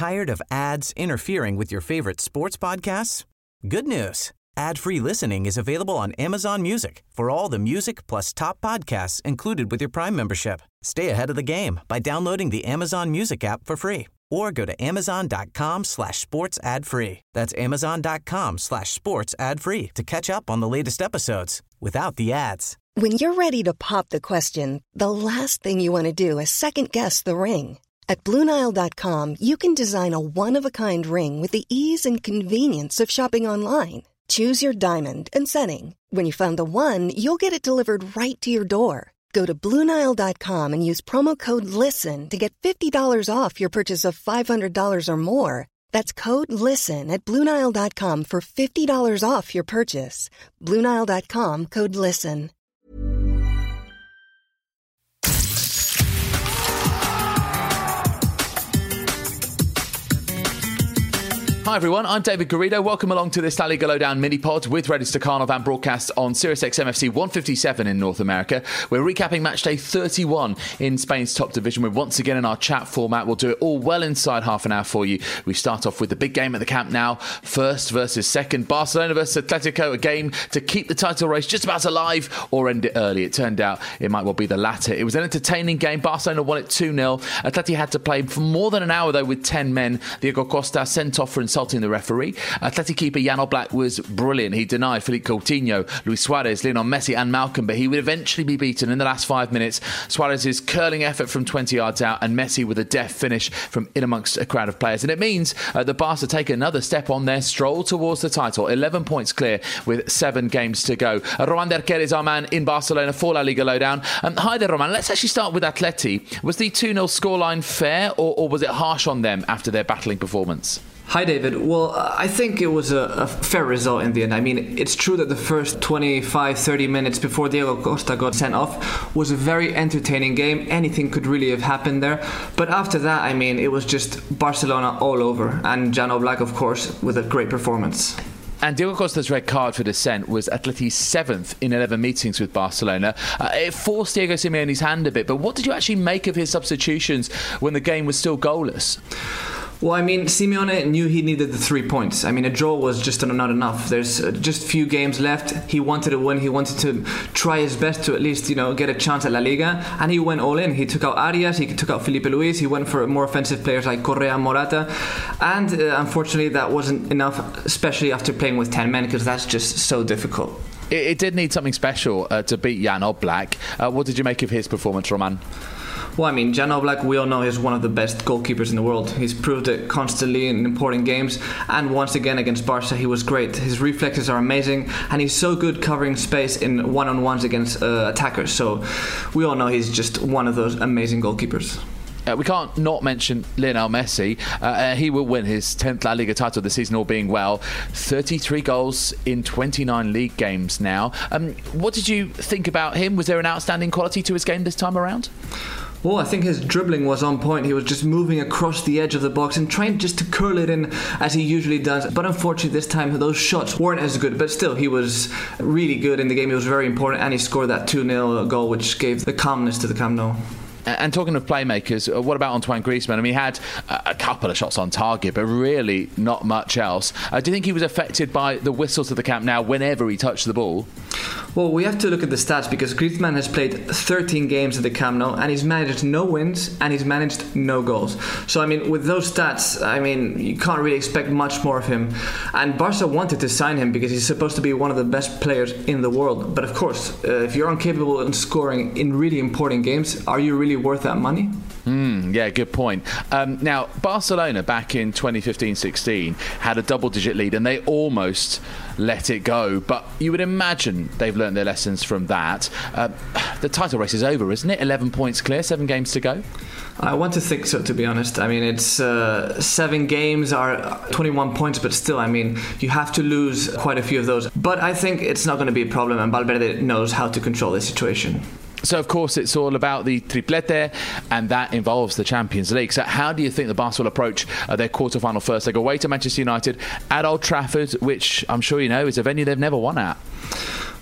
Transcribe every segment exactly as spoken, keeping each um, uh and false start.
Tired of ads interfering with your favorite sports podcasts? Good news. Ad-free listening is available on Amazon Music for all the music plus top podcasts included with your Prime membership. Stay ahead of the game by downloading the Amazon Music app for free or go to amazon.com slash sports ad free. That's amazon.com slash sports ad free to catch up on the latest episodes without the ads. When you're ready to pop the question, the last thing you want to do is second-guess the ring. At Blue Nile dot com, you can design a one-of-a-kind ring with the ease and convenience of shopping online. Choose your diamond and setting. When you find the one, you'll get it delivered right to your door. Go to Blue Nile dot com and use promo code LISTEN to get fifty dollars off your purchase of five hundred dollars or more. That's code LISTEN at Blue Nile dot com for fifty dollars off your purchase. Blue Nile dot com, code LISTEN. Hi everyone, I'm David Garrido. Welcome along to this La Liga Lowdown mini-pod with Redi Stakhanov and broadcast on Sirius X M F C one fifty-seven in North America. We're recapping match day thirty-one in Spain's top division. We're once again in our chat format. We'll do it all well inside half an hour for you. We start off with the big game at the Camp Nou. First versus second. Barcelona versus Atletico, a game to keep the title race just about alive or end it early. It turned out it might well be the latter. It was an entertaining game. Barcelona won it two nil. Atleti had to play for more than an hour though with ten men. Diego Costa sent off for insulting the referee. Athletic keeper Jan Oblak was brilliant. He denied Philippe Coutinho, Luis Suarez, Lionel Messi and Malcolm, but he would eventually be beaten in the last five minutes. Suarez's curling effort from twenty yards out and Messi with a deft finish from in amongst a crowd of players. And it means uh, the Barca take another step on their stroll towards the title. eleven points clear with seven games to go. Uh, Roman Derquer is our man in Barcelona for La Liga Lowdown. Um, hi there, Roman. Let's actually start with Atleti. Was the two nil scoreline fair or, or was it harsh on them after their battling performance? Hi David. Well, I think it was a, a fair result in the end. I mean, it's true that the first twenty-five, thirty minutes before Diego Costa got sent off was a very entertaining game. Anything could really have happened there. But after that, I mean, it was just Barcelona all over. And Jan Oblak, of course, with a great performance. And Diego Costa's red card for dissent was Atleti's seventh in eleven meetings with Barcelona. Uh, it forced Diego Simeone's hand a bit, but what did you actually make of his substitutions when the game was still goalless? Well, I mean, Simeone knew he needed the three points. I mean, a draw was just not enough. There's just few games left. He wanted to win. He wanted to try his best to at least, you know, get a chance at La Liga. And he went all in. He took out Arias. He took out Felipe Luis. He went for more offensive players like Correa and Morata. And uh, unfortunately, that wasn't enough, especially after playing with ten men, because that's just so difficult. It, it did need something special uh, to beat Jan Oblak. Uh, what did you make of his performance, Roman? Well, I mean, Jan Oblak, we all know, is one of the best goalkeepers in the world. He's proved it constantly in important games, and once again against Barca, he was great. His reflexes are amazing, and he's so good covering space in one-on-ones against uh, attackers. So we all know he's just one of those amazing goalkeepers. Uh, we can't not mention Lionel Messi. Uh, uh, he will win his tenth La Liga title this season, all being well. thirty-three goals in twenty-nine league games now. Um, what did you think about him? Was there an outstanding quality to his game this time around? Well, I think his dribbling was on point. He was just moving across the edge of the box and trying just to curl it in as he usually does. But unfortunately, this time those shots weren't as good. But still, he was really good in the game. He was very important, and he scored that two nil goal, which gave the calmness to the Camp Nou. And talking of playmakers, what about Antoine Griezmann? I mean, he had a couple of shots on target, but really not much else. Uh, do you think he was affected by the whistles of the Camp Nou whenever he touched the ball? Well, we have to look at the stats because Griezmann has played thirteen games at the Camp Nou and he's managed no wins and he's managed no goals. So, I mean, with those stats, I mean, you can't really expect much more of him. And Barca wanted to sign him because he's supposed to be one of the best players in the world. But of course, uh, if you're incapable of scoring in really important games, are you really worth that money? Mm, yeah, good point. Um, now, Barcelona back in twenty fifteen sixteen had a double-digit lead and they almost let it go. But you would imagine they've learned their lessons from that. Uh, the title race is over, isn't it? eleven points clear, seven games to go. I want to think so, to be honest. I mean, it's uh, seven games are twenty-one points, but still, I mean, you have to lose quite a few of those. But I think it's not going to be a problem, and Valverde knows how to control the situation. So, of course, it's all about the triplete, and that involves the Champions League. So how do you think the Barca will approach uh, their quarter-final first? They go away to Manchester United at Old Trafford, which I'm sure you know is a venue they've never won at.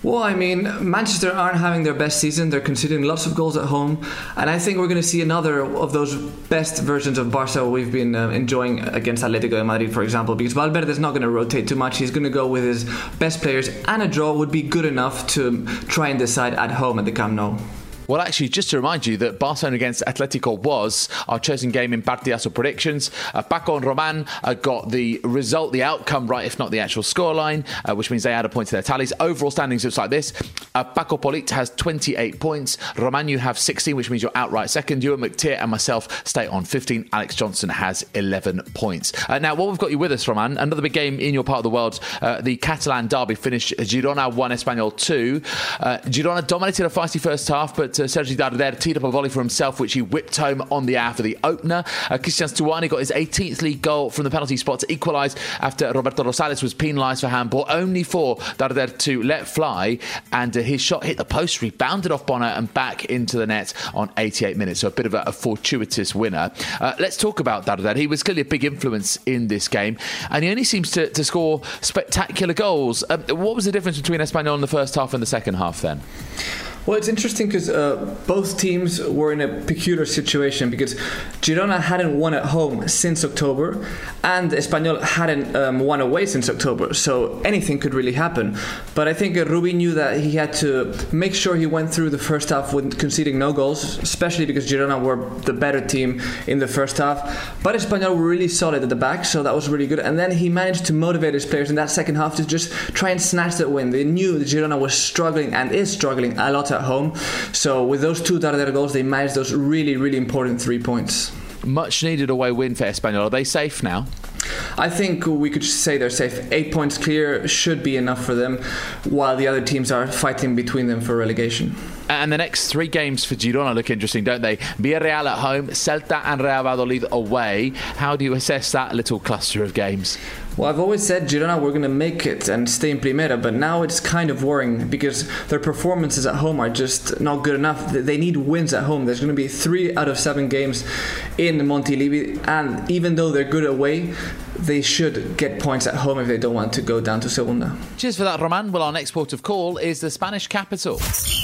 Well, I mean, Manchester aren't having their best season. They're conceding lots of goals at home. And I think we're going to see another of those best versions of Barca we've been uh, enjoying against Atletico de Madrid, for example, because Valverde's not going to rotate too much. He's going to go with his best players, and a draw would be good enough to try and decide at home at the Camp Nou. Well, actually, just to remind you that Barcelona against Atletico was our chosen game in Partidazo predictions. Uh, Paco and Roman uh, got the result, the outcome right, if not the actual scoreline, uh, which means they add a point to their tallies. Overall standings looks like this. Uh, Paco Polit has twenty-eight points. Roman, you have sixteen, which means you're outright second. Ewan McTeer and myself stay on fifteen. Alex Johnson has eleven points. Uh, now, while we've got you with us, Roman, another big game in your part of the world. Uh, the Catalan derby finished Girona one, Espanyol two. Uh, Girona dominated a feisty first half, but uh, Sergi Darder teed up a volley for himself, which he whipped home on the hour for the opener. Uh, Christian Stuani got his eighteenth league goal from the penalty spot to equalise after Roberto Rosales was penalised for handball, only for Darder to let fly, and uh, his shot hit the post, rebounded off Bonner and back into the net on eighty-eight minutes. So a bit of a, a fortuitous winner. Uh, let's talk about Darder. He was clearly a big influence in this game, and he only seems to, to score spectacular goals. Uh, what was the difference between Espanyol in the first half and the second half then? Well, it's interesting because uh, both teams were in a peculiar situation, because Girona hadn't won at home since October and Espanyol hadn't um, won away since October, so anything could really happen. But I think uh, Rubi knew that he had to make sure he went through the first half with conceding no goals, especially because Girona were the better team in the first half. But Espanyol were really solid at the back, so that was really good. And then he managed to motivate his players in that second half to just try and snatch that win. They knew that Girona was struggling and is struggling a lot at home, so with those two Darder goals they managed those really really important three points. Much needed away win for Espanyol. Are they safe now? I think we could say they're safe. Eight points clear should be enough for them, while the other teams are fighting between them for relegation. And the next three games for Girona look interesting, don't they? Villarreal at home, Celta and Real Valladolid away. How do you assess that little cluster of games? Well, I've always said Girona were going to make it and stay in Primera, but now it's kind of worrying because their performances at home are just not good enough. They need wins at home. There's going to be three out of seven games in Montilivi, and even though they're good away, they should get points at home if they don't want to go down to Segunda. Cheers for that, Roman. Well, our next port of call is the Spanish capital.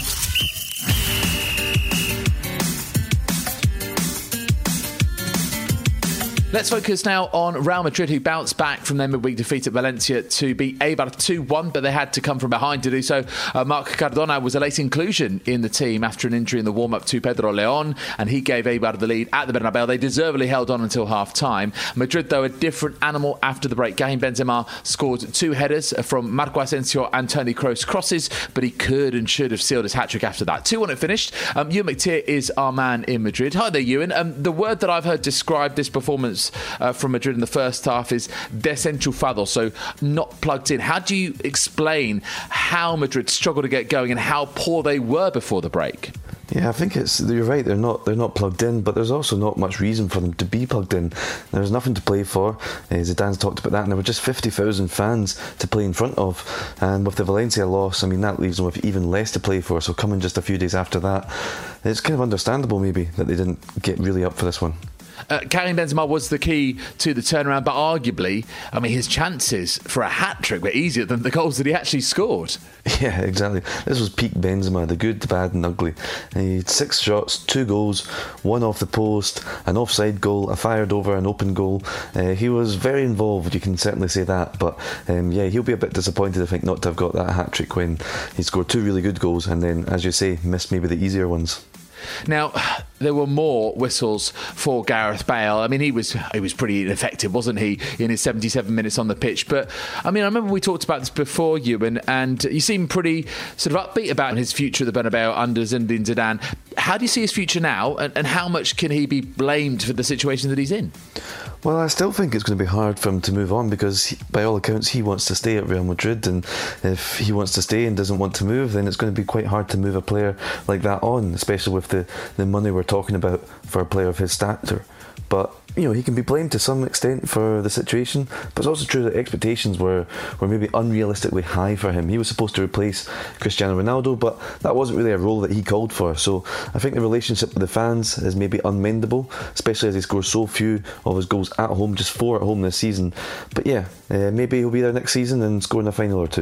Let's focus now on Real Madrid, who bounced back from their midweek defeat at Valencia to beat Eibar two one, but they had to come from behind to do so. Uh, Marc Cardona was a late inclusion in the team after an injury in the warm-up to Pedro Leon, and he gave Eibar the lead at the Bernabeu. They deservedly held on until half-time. Madrid, though, a different animal after the break. Karim Benzema scored two headers from Marco Asensio and Toni Kroos crosses, but he could and should have sealed his hat-trick after that. two one it finished. Um, Ewan McTeer is our man in Madrid. Hi there, Ewan. Um, the word that I've heard describe this performance Uh, from Madrid in the first half is desenchufado, so not plugged in. How do you explain how Madrid struggled to get going and how poor they were before the break? Yeah, I think it's you're right. They're not they're not plugged in, but there's also not much reason for them to be plugged in. There's nothing to play for. Uh, Zidane's talked about that, and there were just fifty thousand fans to play in front of. And with the Valencia loss, I mean, that leaves them with even less to play for. So coming just a few days after that, it's kind of understandable maybe that they didn't get really up for this one. Uh, Karim Benzema was the key to the turnaround, but arguably, I mean, his chances for a hat-trick were easier than the goals that he actually scored. Yeah, exactly. This was peak Benzema, the good, the bad and ugly. And he had six shots, two goals, one off the post, an offside goal, a fired over, an open goal. Uh, he was very involved, you can certainly say that. But um, yeah, he'll be a bit disappointed, I think, not to have got that hat-trick when he scored two really good goals and then, as you say, missed maybe the easier ones. Now, there were more whistles for Gareth Bale. I mean, he was he was pretty ineffective, wasn't he, in his seventy-seven minutes on the pitch? But, I mean, I remember we talked about this before, Ewan, and you seem pretty sort of upbeat about his future at the Bernabeu under Zinedine Zidane. How do you see his future now, and, and how much can he be blamed for the situation that he's in? Well, I still think it's going to be hard for him to move on because, he, by all accounts, he wants to stay at Real Madrid, and if he wants to stay and doesn't want to move, then it's going to be quite hard to move a player like that on, especially with the, the money we're talking about for a player of his stature. But, you know, he can be blamed to some extent for the situation, but it's also true that expectations were, were maybe unrealistically high for him. He was supposed to replace Cristiano Ronaldo, but that wasn't really a role that he called for. So I think the relationship with the fans is maybe unmendable, especially as he scores so few of his goals at home, just four at home this season. But yeah, uh, maybe he'll be there next season and score in a final or two.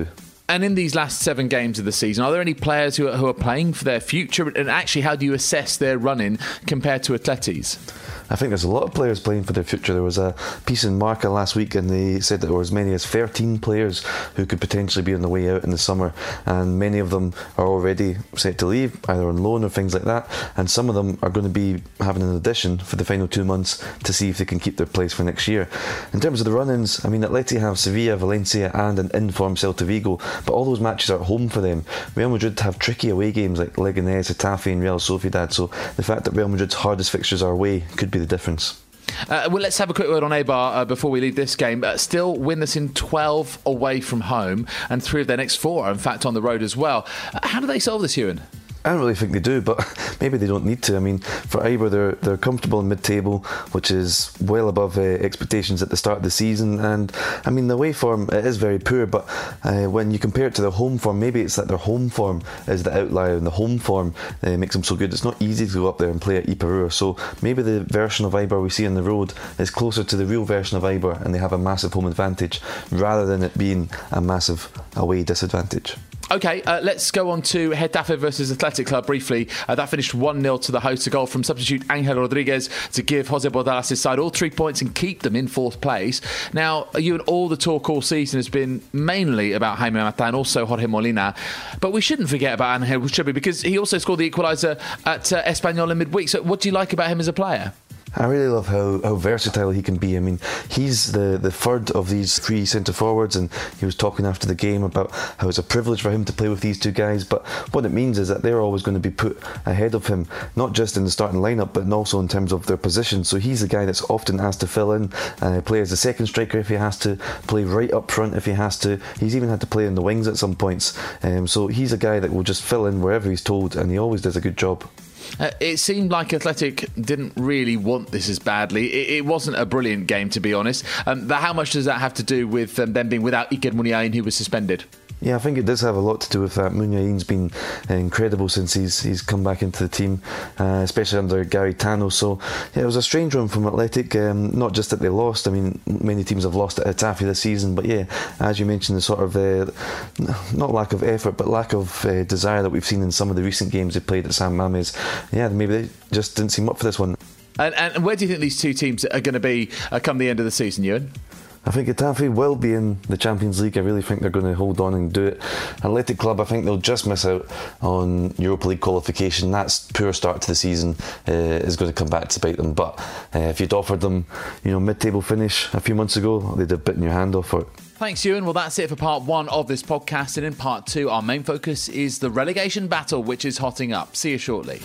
And in these last seven games of the season, are there any players who are, who are playing for their future? And actually, how do you assess their run-in compared to Atleti's? I think there's a lot of players playing for their future. There was a piece in Marca last week and they said that there were as many as thirteen players who could potentially be on the way out in the summer, and many of them are already set to leave, either on loan or things like that, and some of them are going to be having an audition for the final two months to see if they can keep their place for next year. In terms of the run-ins, I mean, Atleti have Sevilla, Valencia and an in-form Celta Vigo, but all those matches are at home for them. Real Madrid have tricky away games like Leganés, Getafe and Real Sociedad, so the fact that Real Madrid's hardest fixtures are away could be the difference. Uh, well, let's have a quick word on Eibar uh, before we leave this game. Uh, still winless in twelve away from home, and three of their next four are in fact on the road as well. Uh, how do they solve this, Ewan? I don't really think they do, but maybe they don't need to. I mean, for Eibar, they're they're comfortable in mid-table, which is well above uh, expectations at the start of the season. And I mean, the away form it is very poor, but uh, when you compare it to their home form, maybe it's that their home form is the outlier, and the home form uh, makes them so good. It's not easy to go up there and play at Iparua, so maybe the version of Eibar we see on the road is closer to the real version of Eibar, and they have a massive home advantage rather than it being a massive away disadvantage. OK, uh, let's go on to Getafe versus Athletic Club briefly. Uh, that finished one nil to the hosts, a goal from substitute Angel Rodriguez to give Jose Bordalas' side all three points and keep them in fourth place. Now, you and all the talk all season has been mainly about Jaime Mata and also Jorge Molina, but we shouldn't forget about Angel Uchebe because he also scored the equaliser at uh, Espanyol in midweek. So what do you like about him as a player? I really love how, how versatile he can be. I mean, he's the, the third of these three centre forwards, and he was talking after the game about how it's a privilege for him to play with these two guys. But what it means is that they're always going to be put ahead of him, not just in the starting lineup, but also in terms of their position. So he's the guy that's often asked to fill in, uh, play as a second striker if he has to, play right up front if he has to. He's even had to play in the wings at some points. Um, so he's a guy that will just fill in wherever he's told, and he always does a good job. Uh, it seemed like Athletic didn't really want this as badly. It, it wasn't a brilliant game, to be honest. Um, but how much does that have to do with um, them being without Iker Muniain, who was suspended? Yeah, I think it does have a lot to do with that. Muniain's been incredible since he's he's come back into the team, uh, especially under Gary Tano. So yeah, it was a strange run from Athletic. Um, not just that they lost. I mean, many teams have lost at Getafe this season. But yeah, as you mentioned, the sort of uh, not lack of effort, but lack of uh, desire that we've seen in some of the recent games they played at San Mamés. Yeah, maybe they just didn't seem up for this one. And, and where do you think these two teams are going to be uh, come the end of the season, Ewan? I think Getafe will be in the Champions League. I really think they're going to hold on and do it. Athletic Club, I think they'll just miss out on Europa League qualification. That's poor start to the season uh, is going to come back to bite them. But uh, if you'd offered them, you know, mid-table finish a few months ago, they'd have bitten your hand off for it. Thanks, Ewan. Well, that's it for part one of this podcast. And in part two, our main focus is the relegation battle, which is hotting up. See you shortly.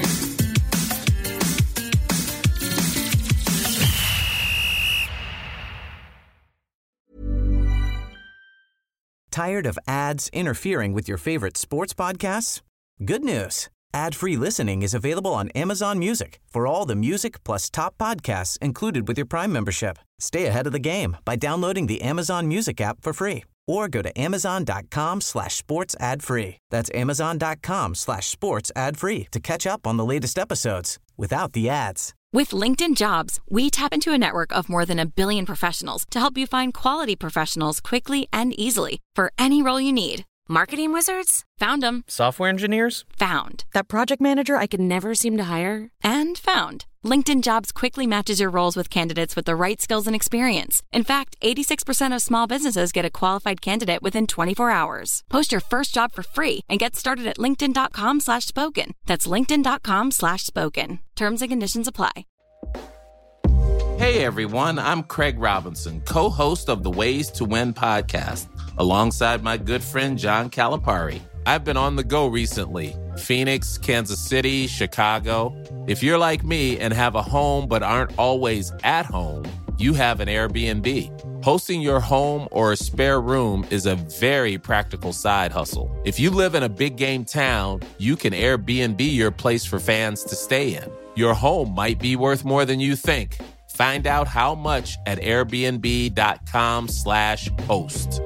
Tired of ads interfering with your favorite sports podcasts? Good news. Ad-free listening is available on Amazon Music for all the music plus top podcasts included with your Prime membership. Stay ahead of the game by downloading the Amazon Music app for free or go to amazon.com slash sports ad free. That's amazon.com slash sports ad free to catch up on the latest episodes without the ads. With LinkedIn Jobs, we tap into a network of more than a billion professionals to help you find quality professionals quickly and easily for any role you need. Marketing wizards? Found them. Software engineers? Found. That project manager I could never seem to hire? And found. LinkedIn Jobs quickly matches your roles with candidates with the right skills and experience. In fact, eighty-six percent of small businesses get a qualified candidate within twenty-four hours. Post your first job for free and get started at linkedin.com slash spoken. That's linkedin.com slash spoken. Terms and conditions apply. Hey everyone, I'm Craig Robinson, co-host of the Ways to Win podcast, alongside my good friend John Calipari. I've been on the go recently. Phoenix, Kansas City, Chicago. If you're like me and have a home but aren't always at home, you have an Airbnb. Hosting your home or a spare room is a very practical side hustle. If you live in a big game town, you can Airbnb your place for fans to stay in. Your home might be worth more than you think. Find out how much at airbnb.com slash host.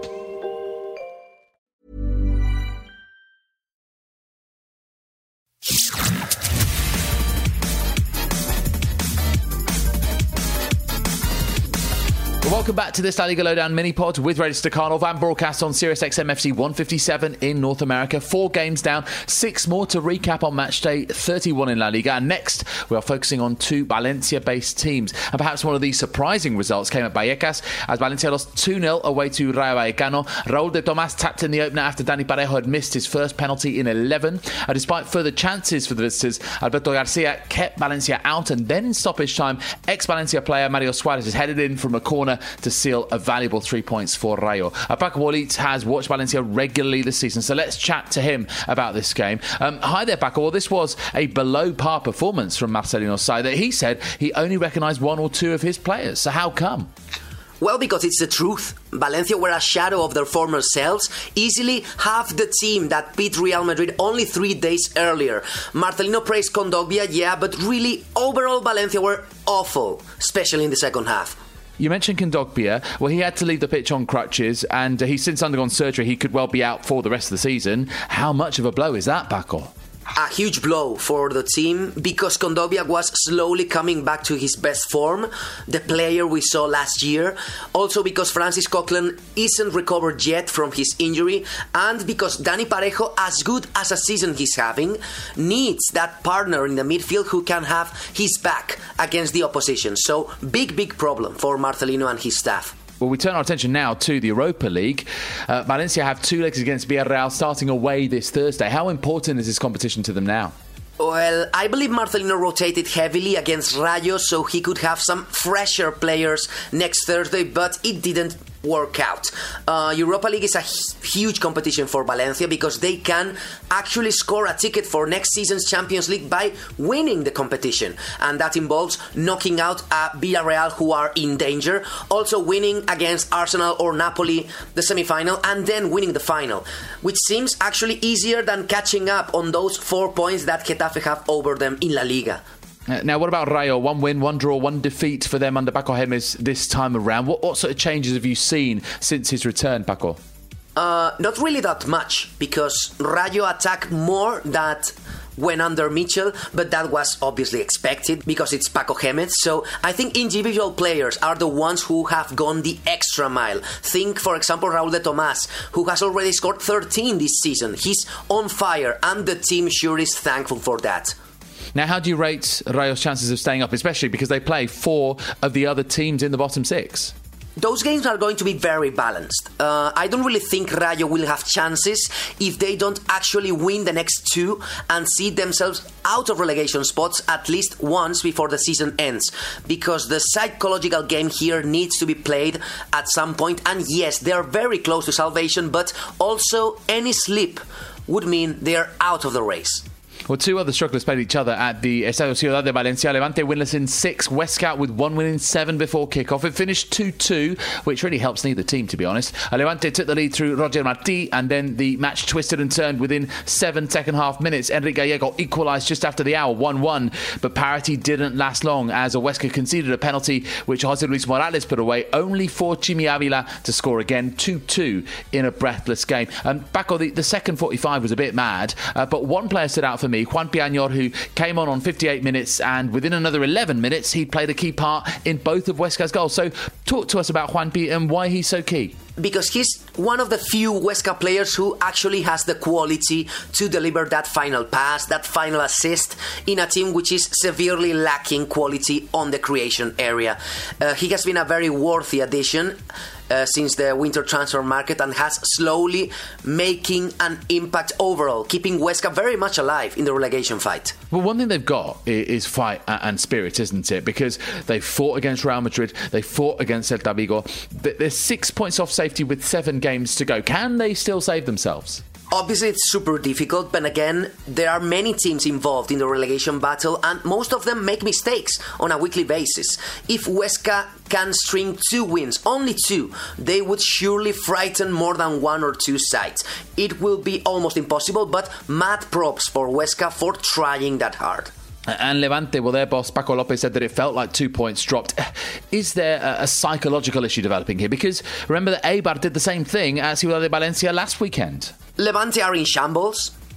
Welcome back to this La Liga Lowdown mini-pod with Radio Stakhanov and broadcast on Sirius X M F C one fifty-seven in North America. Four games down, six more to recap on match day thirty-one in La Liga. And next, we are focusing on two Valencia-based teams. And perhaps one of these surprising results came at Vallecas as Valencia lost two nil away to Rayo Vallecano. Raúl de Tomás tapped in the opener after Dani Parejo had missed his first penalty in eleven. Uh, despite further chances for the visitors, Alberto Garcia kept Valencia out, and then in stoppage time, ex-Valencia player Mario Suarez is headed in from a corner to seal a valuable three points for Rayo. Uh, Paco Bolit has watched Valencia regularly this season, so let's chat to him about this game. Um, hi there, Paco. Well, this was a below-par performance from Marcelino's side that he said he only recognised one or two of his players. So how come? Well, because it's the truth. Valencia were a shadow of their former selves, easily half the team that beat Real Madrid only three days earlier. Marcelino praised Kondogbia, yeah, but really, overall, Valencia were awful, especially in the second half. You mentioned Kondogbia. Well, he had to leave the pitch on crutches, and uh, he's since undergone surgery. He could well be out for the rest of the season. How much of a blow is that, Paco? A huge blow for the team because Kondogbia was slowly coming back to his best form, the player we saw last year. Also because Francis Coquelin isn't recovered yet from his injury, and because Dani Parejo, as good as a season he's having, needs that partner in the midfield who can have his back against the opposition. So big, big problem for Marcelino and his staff. Well, we turn our attention now to the Europa League. Uh, Valencia have two legs against Villarreal starting away this Thursday. How important is this competition to them now? Well, I believe Marcelino rotated heavily against Rayo so he could have some fresher players next Thursday, but it didn't work out. Uh, Europa League is a huge competition for Valencia because they can actually score a ticket for next season's Champions League by winning the competition, and that involves knocking out uh, Villarreal, who are in danger, also winning against Arsenal or Napoli the semi-final, and then winning the final, which seems actually easier than catching up on those four points that Getafe have over them in La Liga. Now, what about Rayo? One win, one draw, one defeat for them under Paco Gémez this time around. What, what sort of changes have you seen since his return, Paco? Uh, not really that much, because Rayo attacked more than when under Mitchell, but that was obviously expected because it's Paco Gémez. So I think individual players are the ones who have gone the extra mile. Think, for example, Raúl de Tomás, who has already scored thirteen this season. He's on fire, and the team sure is thankful for that. Now, how do you rate Rayo's chances of staying up, especially because they play four of the other teams in the bottom six? Those games are going to be very balanced. Uh, I don't really think Rayo will have chances if they don't actually win the next two and see themselves out of relegation spots at least once before the season ends. Because the psychological game here needs to be played at some point. And yes, they are very close to salvation, but also any slip would mean they're out of the race. Well, two other strugglers played each other at the Estadio Ciudad de Valencia. Levante winless in six, Huesca with one win in seven before kickoff. It finished two two, which really helps neither team, to be honest. Levante took the lead through Roger Martí, and then the match twisted and turned within seven second half minutes. Enrique Gallego equalised just after the hour, one one, but parity didn't last long as Huesca conceded a penalty which José Luis Morales put away, only for Chimi Avila to score again, two two in a breathless game. Um, Paco, the, the second forty-five was a bit mad, uh, but one player stood out for me, Juan Piañor, who came on on fifty-eight minutes, and within another eleven minutes he played a key part in both of Huesca's goals. So talk to us about Juan Pi and why he's so key. Because he's one of the few Huesca players who actually has the quality to deliver that final pass, that final assist in a team which is severely lacking quality on the creation area. Uh, he has been a very worthy addition Uh, since the winter transfer market and has slowly making an impact overall, keeping Huesca very much alive in the relegation fight. Well, one thing they've got is fight and spirit, isn't it? Because they fought against Real Madrid, they fought against Celta Vigo. They're six points off safety with seven games to go. Can they still save themselves? Obviously, it's super difficult, but again, there are many teams involved in the relegation battle, and most of them make mistakes on a weekly basis. If Huesca can string two wins, only two, they would surely frighten more than one or two sides. It will be almost impossible, but mad props for Huesca for trying that hard. And Levante, well, their boss, Paco López, said that it felt like two points dropped. Is there a, a psychological issue developing here? Because remember that Eibar did the same thing at Ciudad de Valencia last weekend. Levante are in shambles.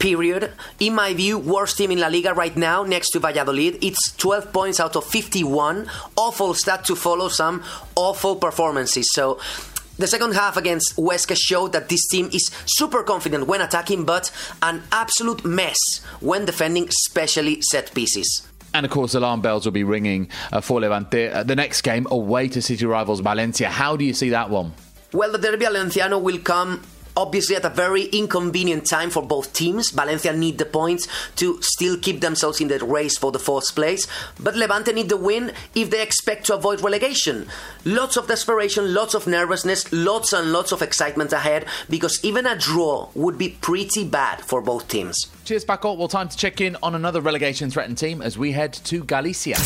period. In my view, worst team in La Liga right now, next to Valladolid. It's twelve points out of fifty-one. Awful stat to follow some awful performances. So the second half against Huesca showed that this team is super confident when attacking, but an absolute mess when defending, especially set pieces. And of course, alarm bells will be ringing uh, for Levante. Uh, the next game away to city rivals Valencia. How do you see that one? Well, the Derby Valenciano will come obviously at a very inconvenient time for both teams. Valencia need the points to still keep themselves in the race for the fourth place, but Levante need the win if they expect to avoid relegation. Lots of desperation, lots of nervousness, lots and lots of excitement ahead, because even a draw would be pretty bad for both teams. Cheers, Paco. Well, time to check in on another relegation-threatened team as we head to Galicia.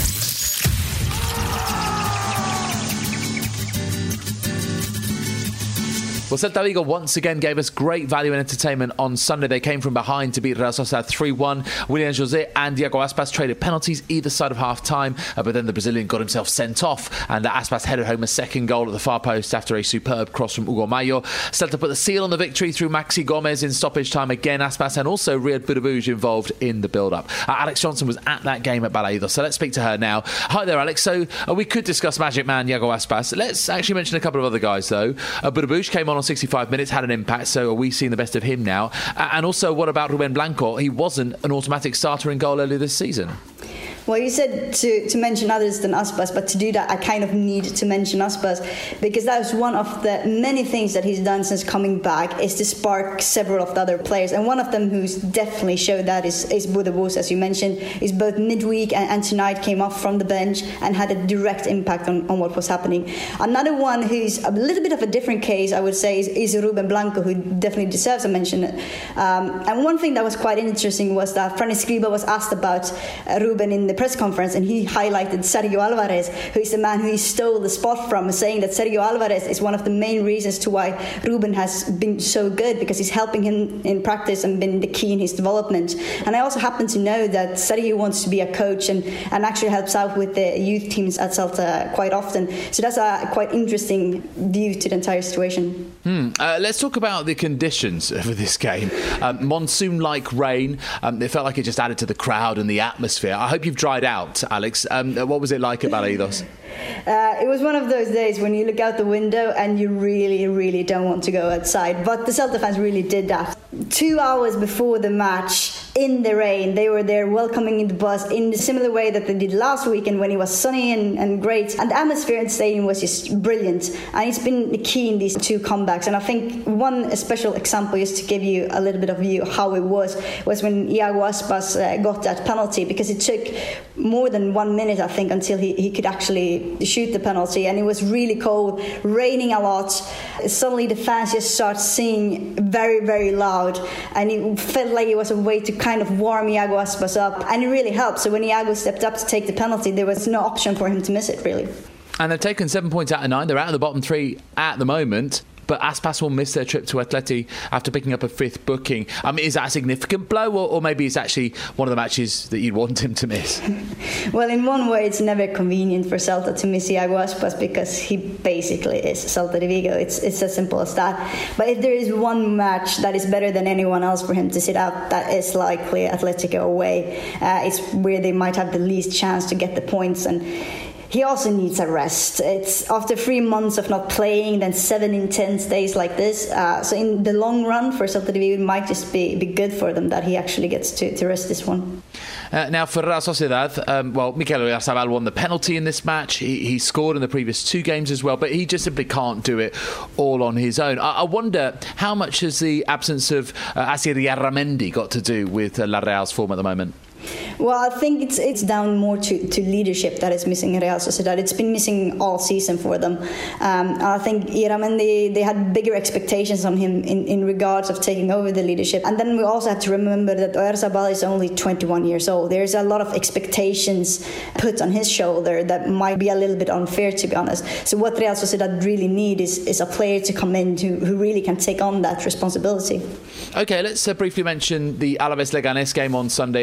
Well, Celta Vigo once again gave us great value and entertainment on Sunday. They came from behind to beat Real Sociedad three one. Willian José and Diego Aspas traded penalties either side of half-time, uh, but then the Brazilian got himself sent off, and uh, Aspas headed home a second goal at the far post after a superb cross from Hugo Mayo. Celta put the seal on the victory through Maxi Gomez in stoppage time again. Aspas and also Riyad Boudabouj involved in the build-up. Uh, Alex Johnson was at that game at Balaidos, so let's speak to her now. Hi there, Alex. So uh, we could discuss Magic Man Diego Aspas. Let's actually mention a couple of other guys, though. Uh, Boudabouj came on on sixty-five minutes, had an impact, so are we seeing the best of him now? Uh, and also, what about Ruben Blanco? He wasn't an automatic starter in goal earlier this season. Well, you said to, to mention others than Aspas, but to do that, I kind of need to mention Aspas, because that was one of the many things that he's done since coming back, is to spark several of the other players. And one of them who's definitely showed that is, is Boudabouj, as you mentioned, is both midweek and, and tonight came off from the bench and had a direct impact on, on what was happening. Another one who's a little bit of a different case, I would say, is, is Ruben Blanco, who definitely deserves a mention. Um, and one thing that was quite interesting was that Fran Escriba was asked about uh, Ruben in the press conference, and he highlighted Sergio Alvarez, who is the man who he stole the spot from, saying that Sergio Alvarez is one of the main reasons to why Ruben has been so good, because he's helping him in practice and been the key in his development. And I also happen to know that Sergio wants to be a coach and, and actually helps out with the youth teams at Celta quite often. So that's a quite interesting view to the entire situation. Hmm. Uh, let's talk about the conditions for this game. Um, monsoon-like rain. Um, it felt like it just added to the crowd and the atmosphere. I hope you've dried out, Alex. Um, what was it like at Balaidos? Uh, it was one of those days when you look out the window and you really, really don't want to go outside. But the Celta fans really did that. Two hours before the match, in the rain, they were there welcoming in the bus in the similar way that they did last weekend when it was sunny and, and great. And the atmosphere in the stadium was just brilliant. And it's been the key in these two comebacks. And I think one special example, just to give you a little bit of view of how it was, was when Iago Aspas uh, got that penalty, because it took more than one minute, I think, until he, he could actually shoot the penalty. And it was really cold, raining a lot. Suddenly the fans just start singing very, very loud. And it felt like it was a way to kind of warm Iago Aspas up. And it really helped. So when Iago stepped up to take the penalty, there was no option for him to miss it, really. And they've taken seven points out of nine. They're out of the bottom three at the moment. But Aspas will miss their trip to Atleti after picking up a fifth booking. I mean, is that a significant blow, or, or maybe it's actually one of the matches that you'd want him to miss? Well, in one way, it's never convenient for Celta to miss Iago Aspas, because he basically is Celta de Vigo. It's it's as simple as that. But if there is one match that is better than anyone else for him to sit out, that is likely Atletico away. Uh, it's where they might have the least chance to get the points. And he also needs a rest. It's after three months of not playing, then seven intense days like this. Uh, so in the long run for Celta de Vigo, it might just be, be good for them that he actually gets to, to rest this one. Uh, now, for Real Sociedad, um, well, Mikel Oyarzabal won the penalty in this match. He, he scored in the previous two games as well, but he just simply can't do it all on his own. I, I wonder how much has the absence of uh, Asier Larramendi got to do with uh, La Real's form at the moment? Well, I think it's it's down more to, to leadership that is missing in Real Sociedad. It's been missing all season for them. Um, I think Iramendi, they had bigger expectations on him in, in regards of taking over the leadership. And then we also have to remember that Oyarzabal is only twenty-one years old. There's a lot of expectations put on his shoulder that might be a little bit unfair, to be honest. So what Real Sociedad really need is, is a player to come in who, who really can take on that responsibility. OK, let's uh, briefly mention the Alaves Leganés game on Sunday. It finished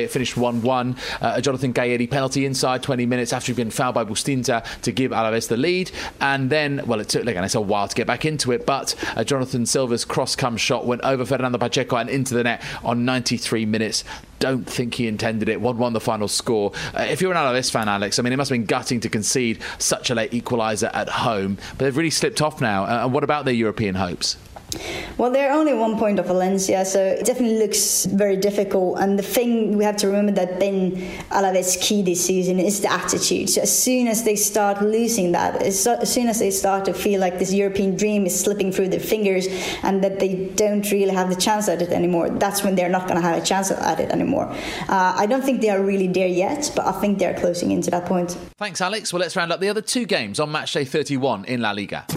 one one. Uh, a Jonathan Gaedi penalty inside twenty minutes after he'd been fouled by Bustinza to give Alaves the lead. And then, well, it took, again, it's a while to get back into it, but uh, Jonathan Silva's cross-come shot went over Fernando Pacheco and into the net on ninety-three minutes. Don't think he intended it. one one the final score. Uh, if you're an Alaves fan, Alex, I mean, it must have been gutting to concede such a late equaliser at home, but they've really slipped off now. Uh, and what about their European hopes? Well, they're only one point of Valencia, so it definitely looks very difficult. And the thing we have to remember that been Alaves' key this season is the attitude. So as soon as they start losing that, as soon as they start to feel like this European dream is slipping through their fingers and that they don't really have the chance at it anymore, that's when they're not going to have a chance at it anymore. Uh, I don't think they are really there yet, but I think they're closing into that point. Thanks, Alex. Well, let's round up the other two games on matchday thirty-one in La Liga.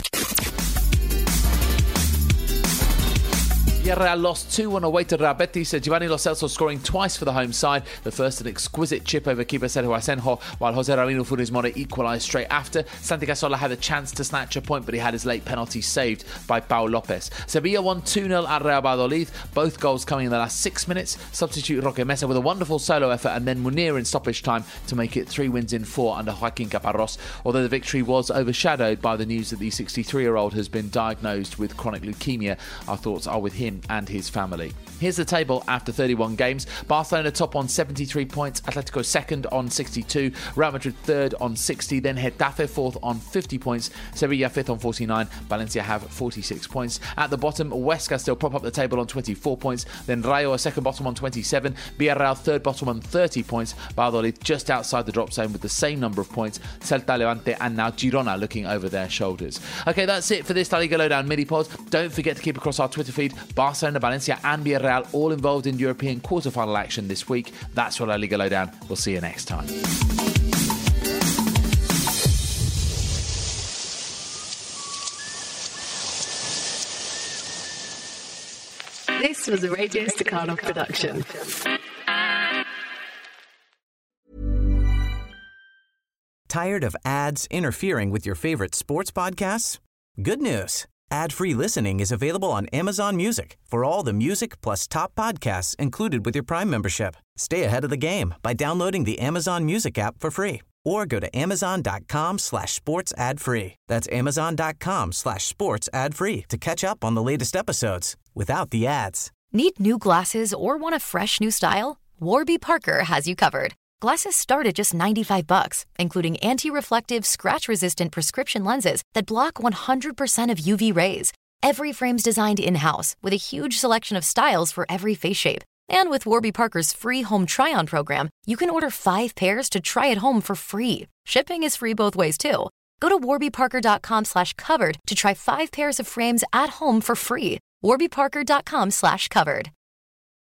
Villarreal lost two one away to Real Betis. Giovanni Lo Celso scoring twice for the home side. The first, an exquisite chip over keeper Sergio Asenjo, while Jose Ramiro Funes Mori equalised straight after. Santi Cazorla had a chance to snatch a point, but he had his late penalty saved by Pau Lopez. Sevilla won two nil at Real Valladolid, both goals coming in the last six minutes. Substitute Roque Mesa with a wonderful solo effort, and then Munir in stoppage time to make it three wins in four under Joaquin Caparrós, although the victory was overshadowed by the news that the sixty-three-year-old has been diagnosed with chronic leukemia. Our thoughts are with him and his family. Here's the table after thirty-one games. Barcelona top on seventy-three points, Atletico second on sixty-two, Real Madrid third on sixty, then Getafe fourth on fifty points, Sevilla fifth on forty-nine, Valencia have forty-six points. At the bottom, Huesca still prop up the table on twenty-four points, then Rayo a second bottom on twenty-seven, Villarreal third bottom on thirty points, Valladolid just outside the drop zone with the same number of points, Celta, Levante and now Girona looking over their shoulders. Okay, that's it for this La Liga Lowdown mini-pod. Don't forget to keep across our Twitter feed, Barcelona, Valencia and Villarreal all involved in European quarter-final action this week. That's for La Liga Lowdown. We'll see you next time. This was a Radio Staccato production. Tired of ads interfering with your favorite sports podcasts? Good news. Ad-free listening is available on Amazon Music for all the music plus top podcasts included with your Prime membership. Stay ahead of the game by downloading the Amazon Music app for free or go to amazon.com slash sports ad free. That's amazon.com slash sports ad free to catch up on the latest episodes without the ads. Need new glasses or want a fresh new style? Warby Parker has you covered. Glasses start at just ninety-five bucks, including anti-reflective, scratch-resistant prescription lenses that block one hundred percent of U V rays. Every frame's designed in-house with a huge selection of styles for every face shape. And with Warby Parker's free home try-on program, you can order five pairs to try at home for free. Shipping is free both ways, too. Go to warbyparker.com slash covered to try five pairs of frames at home for free. warbyparker.com slash covered.